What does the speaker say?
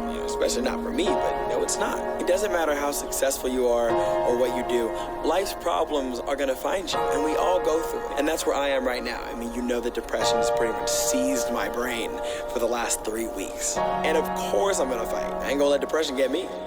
especially not for me, but no, it's not. It doesn't matter how successful you are or what you do. Life's problems are going to find you, and we all go through it. And that's where I am right now. I mean, that depression has pretty much seized my brain for the last 3 weeks. And of course I'm going to fight. I ain't going to let depression get me.